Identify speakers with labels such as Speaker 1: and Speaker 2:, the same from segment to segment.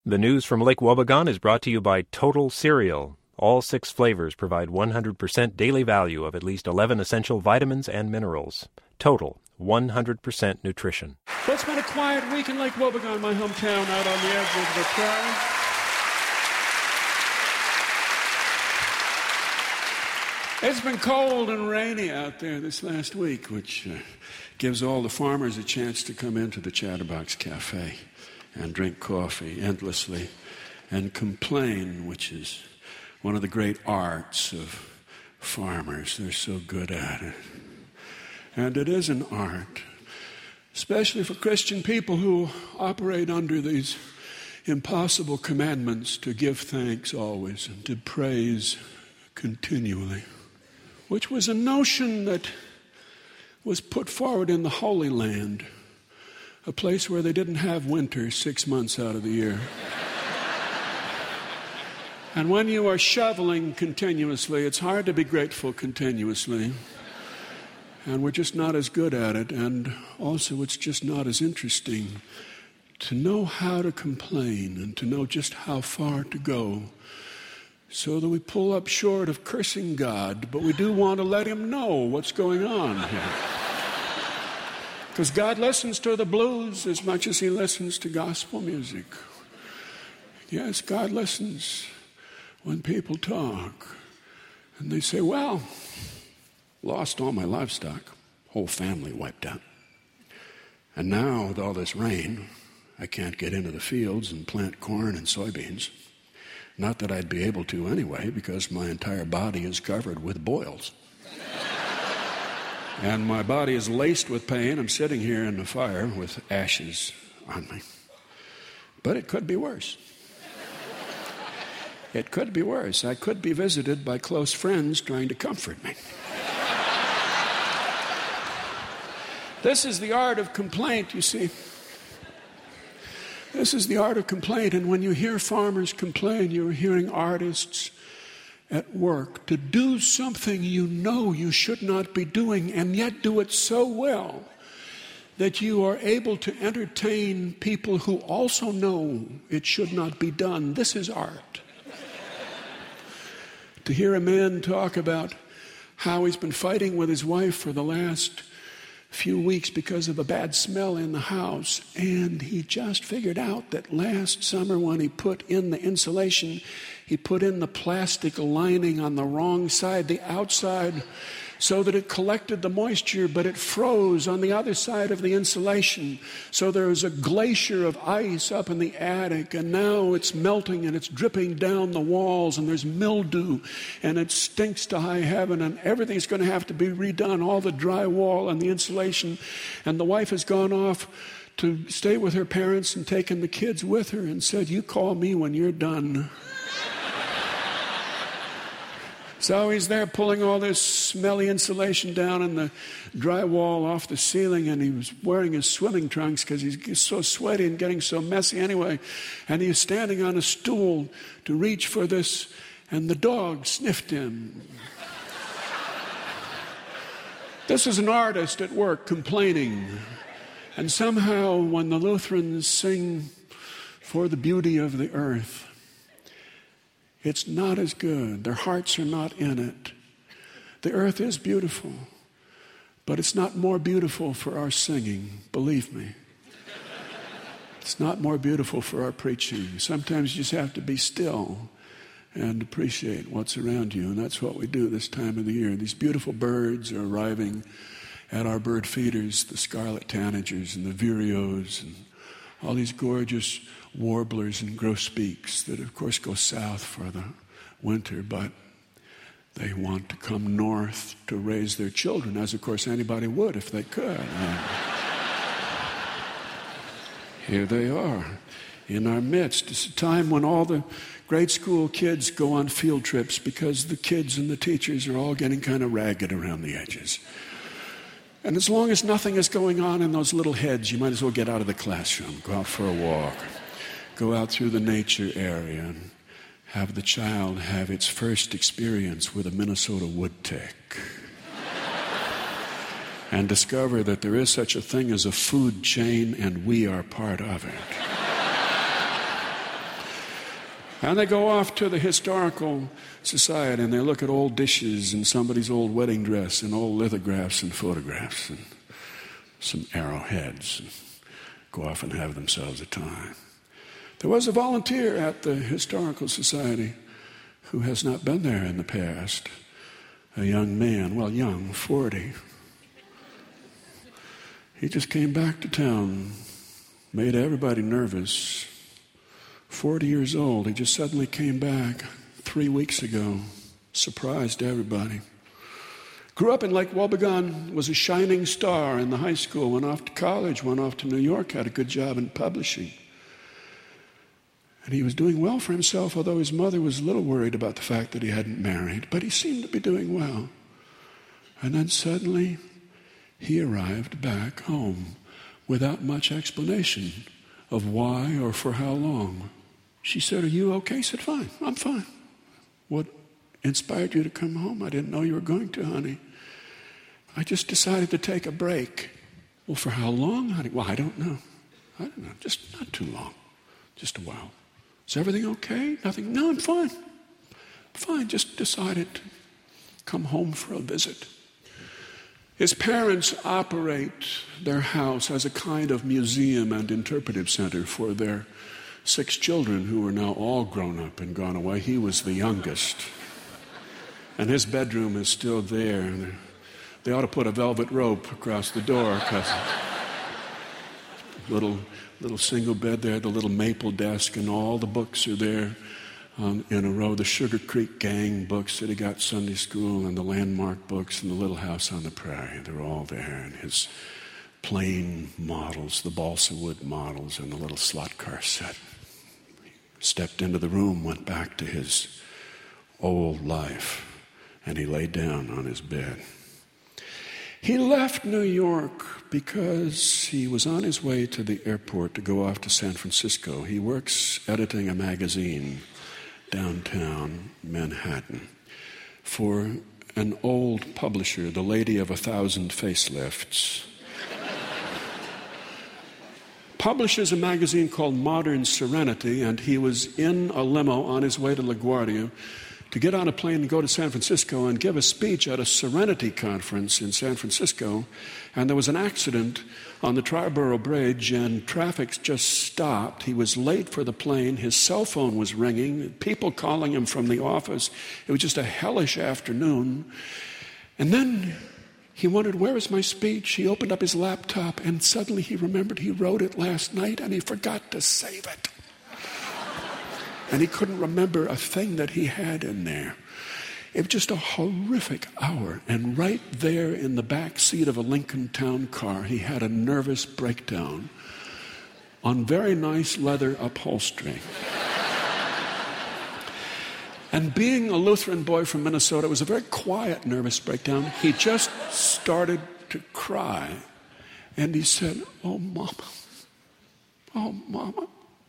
Speaker 1: The news from Lake Wobegon is brought to you by Total Cereal. All 6 flavors provide 100% daily value of at least 11 essential vitamins and minerals. Total, 100% nutrition.
Speaker 2: Well, it's been a quiet week in Lake Wobegon, my hometown, out on the edge of the prairie. It's been cold and rainy out there this last week, which gives all the farmers a chance to come into the Chatterbox Cafe and drink coffee endlessly and complain, which is one of the great arts of farmers. They're so good at it. And it is an art, especially for Christian people who operate under these impossible commandments to give thanks always and to praise continually, which was a notion that was put forward in the Holy Land, a place where they didn't have winter 6 months out of the year. And when you are shoveling continuously, it's hard to be grateful continuously. And we're just not as good at it. And also, it's just not as interesting to know how to complain and to know just how far to go, so that we pull up short of cursing God, but we do want to let him know what's going on here. Because God listens to the blues as much as he listens to gospel music. Yes, God listens when people talk and they say, well, lost all my livestock, whole family wiped out. And now with all this rain, I can't get into the fields and plant corn and soybeans. Not that I'd be able to anyway, because my entire body is covered with boils. And my body is laced with pain. I'm sitting here in the fire with ashes on me. But it could be worse. It could be worse. I could be visited by close friends trying to comfort me. This is the art of complaint, you see. This is the art of complaint. And when you hear farmers complain, you're hearing artists at work to do something you know you should not be doing, and yet do it so well that you are able to entertain people who also know it should not be done. This is art. To hear a man talk about how he's been fighting with his wife for the last few weeks because of a bad smell in the house, and he just figured out that last summer when he put in the insulation, he put in the plastic lining on the wrong side, the outside, so that it collected the moisture, but it froze on the other side of the insulation. So there was a glacier of ice up in the attic, and now it's melting and it's dripping down the walls, and there's mildew, and it stinks to high heaven, and everything's going to have to be redone, all the drywall and the insulation. And the wife has gone off to stay with her parents and taken the kids with her and said, you call me when you're done. So he's there pulling all this smelly insulation down and the drywall off the ceiling, and he was wearing his swimming trunks because he's so sweaty and getting so messy anyway. And he was standing on a stool to reach for this, and the dog sniffed him. This is an artist at work complaining. And somehow when the Lutherans sing for the beauty of the earth, it's not as good. Their hearts are not in it. The earth is beautiful, but it's not more beautiful for our singing, believe me. It's not more beautiful for our preaching. Sometimes you just have to be still and appreciate what's around you, and that's what we do this time of the year. These beautiful birds are arriving at our bird feeders, the scarlet tanagers and the vireos and all these gorgeous warblers and grosbeaks that, of course, go south for the winter, but they want to come north to raise their children, as, of course, anybody would if they could. Here they are in our midst. It's a time when all the grade school kids go on field trips because the kids and the teachers are all getting kind of ragged around the edges. And as long as nothing is going on in those little heads, you might as well get out of the classroom, go out for a walk, go out through the nature area and have the child have its first experience with a Minnesota woodtick and discover that there is such a thing as a food chain and we are part of it. And they go off to the historical society and they look at old dishes and somebody's old wedding dress and old lithographs and photographs and some arrowheads and go off and have themselves a time. There was a volunteer at the historical society who has not been there in the past. A young man, well, young, 40. He just came back to town, made everybody nervous. 40 years old, he just suddenly came back 3 weeks ago, surprised everybody. Grew up in Lake Wobegon, was a shining star in the high school, went off to college, went off to New York, had a good job in publishing. And he was doing well for himself, although his mother was a little worried about the fact that he hadn't married, but he seemed to be doing well. And then suddenly, he arrived back home without much explanation of why or for how long. She said, "Are you okay?" He said, "Fine, I'm fine." "What inspired you to come home?" "I didn't know you were going to, honey. I just decided to take a break." "Well, for how long, honey?" "Well, I don't know. Just not too long. Just a while." "Is everything okay?" "Nothing." "No, I'm fine. Fine, just decided to come home for a visit." His parents operate their house as a kind of museum and interpretive center for their 6 children who are now all grown up and gone away. He was the youngest. And his bedroom is still there. They ought to put a velvet rope across the door because little single bed there, the little maple desk, and all the books are there in a row. The Sugar Creek Gang books that he got Sunday school, and the Landmark books, and the Little House on the Prairie. They're all there. And his plane models, the balsa wood models, and the little slot car set. He stepped into the room, went back to his old life, and he laid down on his bed. He left New York because he was on his way to the airport to go off to San Francisco. He works editing a magazine downtown Manhattan for an old publisher, the Lady of 1,000 Facelifts. Publishes a magazine called Modern Serenity, and he was in a limo on his way to LaGuardia to get on a plane and go to San Francisco and give a speech at a Serenity conference in San Francisco. And there was an accident on the Triborough Bridge, and traffic just stopped. He was late for the plane. His cell phone was ringing, people calling him from the office. It was just a hellish afternoon. And then he wondered, where is my speech? He opened up his laptop, and suddenly he remembered he wrote it last night, and he forgot to save it. And he couldn't remember a thing that he had in there. It was just a horrific hour. And right there in the back seat of a Lincoln Town car, he had a nervous breakdown on very nice leather upholstery. And being a Lutheran boy from Minnesota, it was a very quiet nervous breakdown. He just started to cry. And he said, "Oh, Mama. Oh, Mama."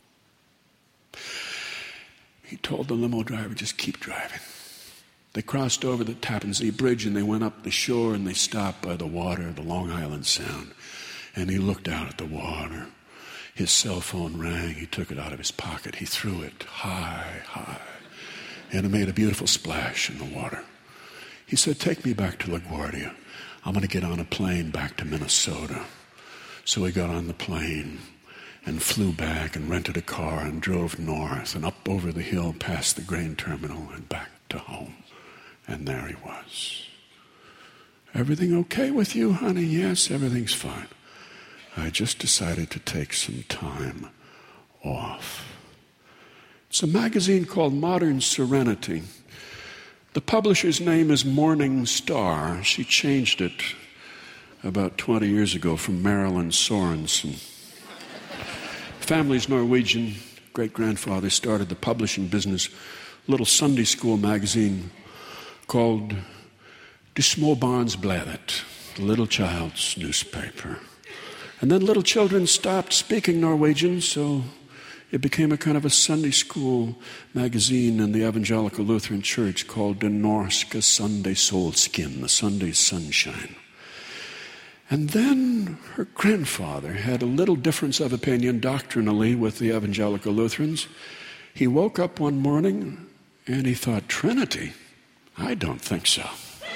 Speaker 2: He told the limo driver, "Just keep driving." They crossed over the Tappan Zee Bridge and they went up the shore and they stopped by the water, the Long Island Sound. And he looked out at the water. His cell phone rang. He took it out of his pocket. He threw it high, high. And it made a beautiful splash in the water. He said, "Take me back to LaGuardia. I'm going to get on a plane back to Minnesota." So he got on the plane and flew back and rented a car and drove north and up over the hill past the grain terminal and back to home. And there he was. "Everything okay with you, honey?" "Yes, everything's fine. I just decided to take some time off." It's a magazine called Modern Serenity. The publisher's name is Morning Star. She changed it about 20 years ago from Marilyn Sorensen. Family's Norwegian. Great-grandfather started the publishing business, little Sunday school magazine called De Småbarnsbladet, the little child's newspaper. And then little children stopped speaking Norwegian, so it became a kind of a Sunday school magazine in the Evangelical Lutheran Church called De Norske Sunday Solskin, the Sunday Sunshine. And then her grandfather had a little difference of opinion doctrinally with the Evangelical Lutherans. He woke up one morning and he thought, Trinity? I don't think so.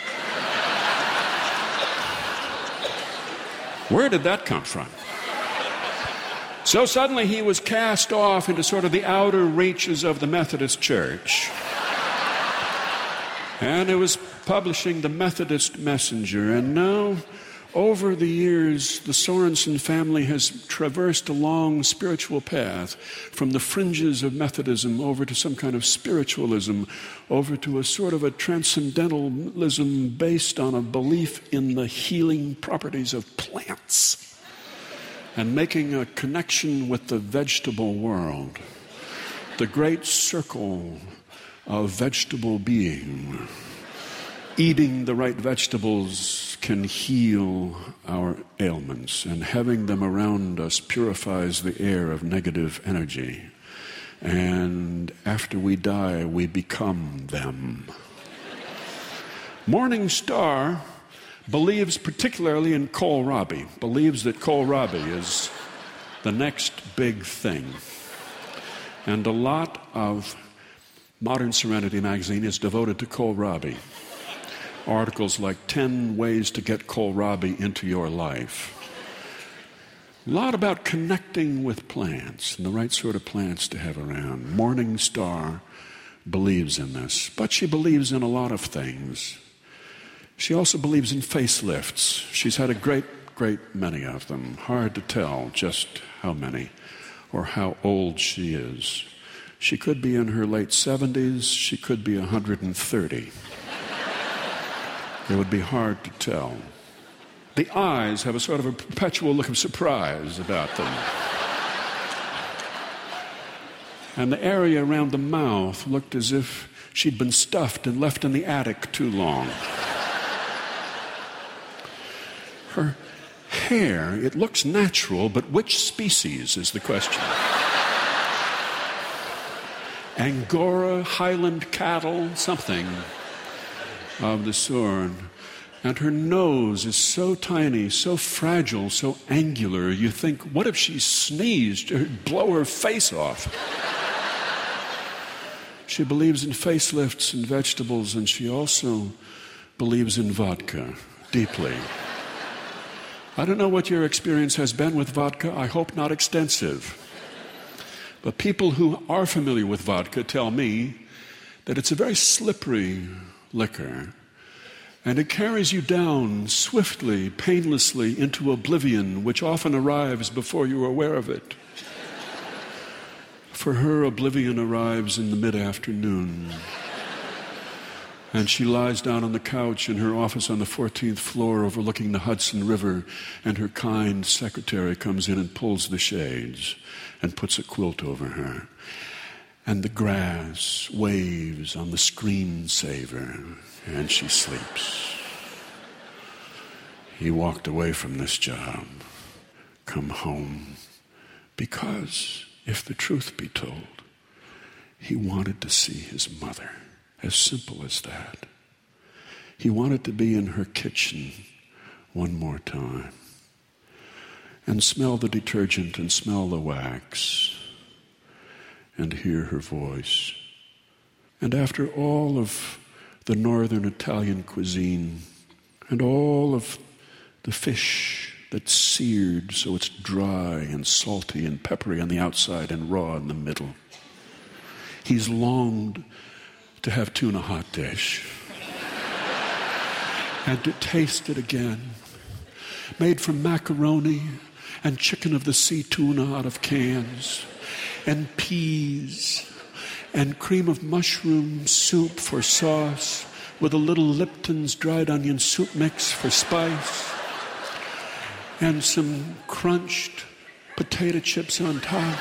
Speaker 2: Where did that come from? So suddenly he was cast off into sort of the outer reaches of the Methodist Church. And it was publishing the Methodist Messenger. And now, over the years, the Sorensen family has traversed a long spiritual path from the fringes of Methodism over to some kind of spiritualism, over to a sort of a transcendentalism based on a belief in the healing properties of plants and making a connection with the vegetable world, the great circle of vegetable being. Eating the right vegetables can heal our ailments, and having them around us purifies the air of negative energy. And after we die, we become them. Morning Star believes particularly in kohlrabi, believes that kohlrabi is the next big thing. And a lot of Modern Serenity magazine is devoted to kohlrabi. Articles like 10 ways to get kohlrabi into your life. A lot about connecting with plants and the right sort of plants to have around. Morning Star believes in this, but she believes in a lot of things. She also believes in facelifts. She's had a great many of them. Hard to tell just how many or how old she is. She could be in her late 70s. She could be 130. It would be hard to tell. The eyes have a sort of a perpetual look of surprise about them. And the area around the mouth looked as if she'd been stuffed and left in the attic too long. Her hair, it looks natural, but which species is the question? Angora, Highland cattle, something of the sort. And her nose is so tiny, so fragile, so angular, you think, what if she sneezed? It'd blow her face off. She believes in facelifts and vegetables, and she also believes in vodka, deeply. I don't know what your experience has been with vodka. I hope not extensive. But people who are familiar with vodka tell me that it's a very slippery liquor, and it carries you down swiftly, painlessly into oblivion, which often arrives before you are aware of it. For her, oblivion arrives in the mid-afternoon. And she lies down on the couch in her office on the 14th floor overlooking the Hudson River, and her kind secretary comes in and pulls the shades and puts a quilt over her. And the grass waves on the screensaver, and she sleeps. He walked away from this job, come home, because, if the truth be told, he wanted to see his mother. As simple as that. He wanted to be in her kitchen one more time and smell the detergent and smell the wax and hear her voice. And after all of the northern Italian cuisine and all of the fish that's seared so it's dry and salty and peppery on the outside and raw in the middle, he's longed to have tuna hot dish and to taste it again, made from macaroni and chicken of the sea tuna out of cans and peas and cream of mushroom soup for sauce with a little Lipton's dried onion soup mix for spice and some crunched potato chips on top,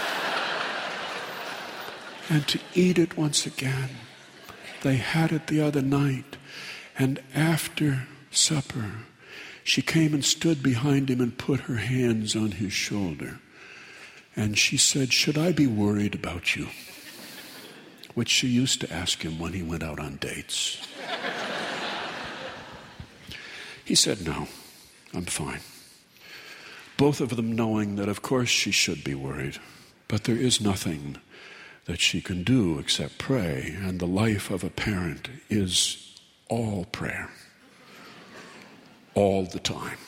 Speaker 2: and to eat it once again. They had it the other night, and after supper, she came and stood behind him and put her hands on his shoulder. And she said, "Should I be worried about you?" Which she used to ask him when he went out on dates. He said, "No, I'm fine." Both of them knowing that, of course, she should be worried, but there is nothing that she can do except pray, and the life of a parent is all prayer. All the time.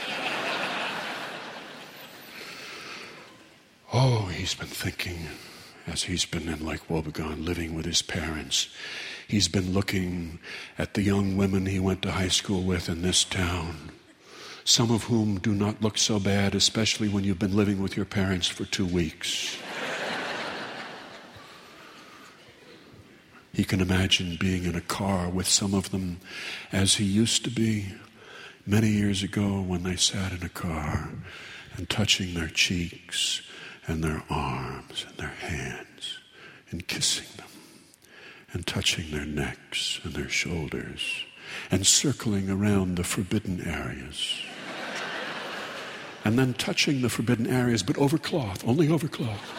Speaker 2: Oh, he's been thinking as he's been in Lake Wobegon living with his parents. He's been looking at the young women he went to high school with in this town, some of whom do not look so bad, especially when you've been living with your parents for 2 weeks. He can imagine being in a car with some of them as he used to be many years ago when they sat in a car and touching their cheeks and their arms and their hands and kissing them and touching their necks and their shoulders and circling around the forbidden areas. And then touching the forbidden areas, but over cloth, only over cloth.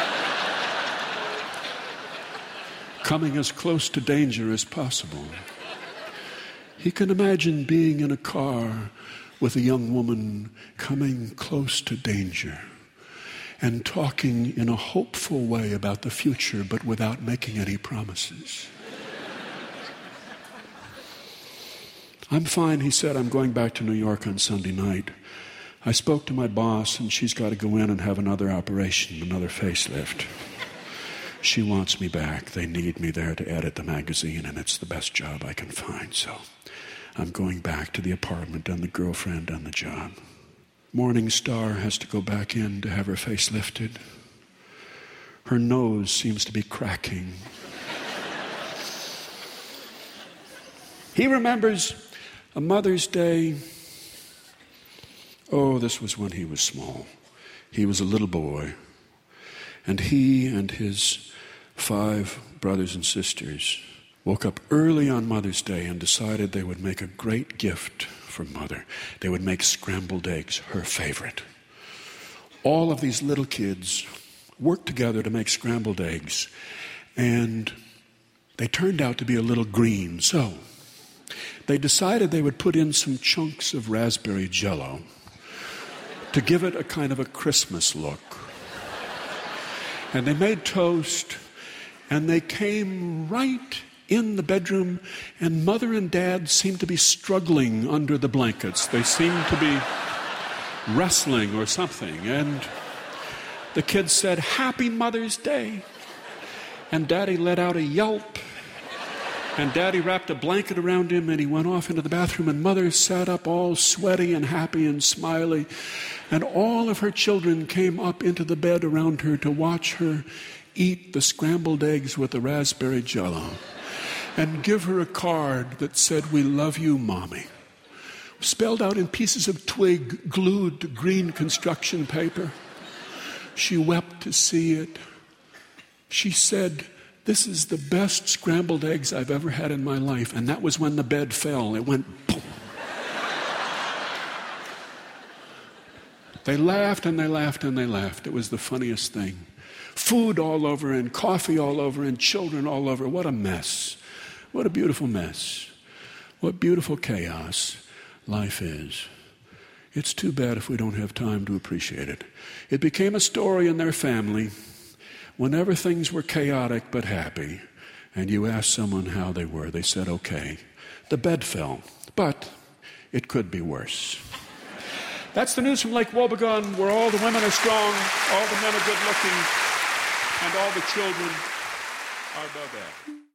Speaker 2: Coming as close to danger as possible. He can imagine being in a car with a young woman coming close to danger and talking in a hopeful way about the future, but without making any promises. I'm fine, he said. I'm going back to New York on Sunday night. I spoke to my boss, and she's got to go in and have another operation, another facelift. She wants me back. They need me there to edit the magazine, and it's the best job I can find. So I'm going back to the apartment and the girlfriend and the job. Morning Star has to go back in to have her face lifted. Her nose seems to be cracking. He remembers a Mother's Day. Oh, this was when he was small. He was a little boy. And he and his 5 brothers and sisters woke up early on Mother's Day and decided they would make a great gift for Mother. They would make scrambled eggs, her favorite. All of these little kids worked together to make scrambled eggs, and they turned out to be a little green. So they decided they would put in some chunks of raspberry jello to give it a kind of a Christmas look. And they made toast, and they came right in the bedroom, and Mother and Dad seemed to be struggling under the blankets. They seemed to be wrestling or something. And the kids said, "Happy Mother's Day." And Daddy let out a yelp. And Daddy wrapped a blanket around him, and he went off into the bathroom, and Mother sat up all sweaty and happy and smiley. And all of her children came up into the bed around her to watch her eat the scrambled eggs with the raspberry jello and give her a card that said, "We love you, Mommy," spelled out in pieces of twig glued to green construction paper. She wept to see it. She said, "This is the best scrambled eggs I've ever had in my life." And that was when the bed fell. It went boom. They laughed and they laughed and they laughed. It was the funniest thing. Food all over and coffee all over and children all over. What a mess. What a beautiful mess. What beautiful chaos life is. It's too bad if we don't have time to appreciate it. It became a story in their family. Whenever things were chaotic but happy, and you asked someone how they were, they said, "Okay, the bed fell, but it could be worse." That's the news from Lake Wobegon, where all the women are strong, all the men are good looking, and all the children are no bad.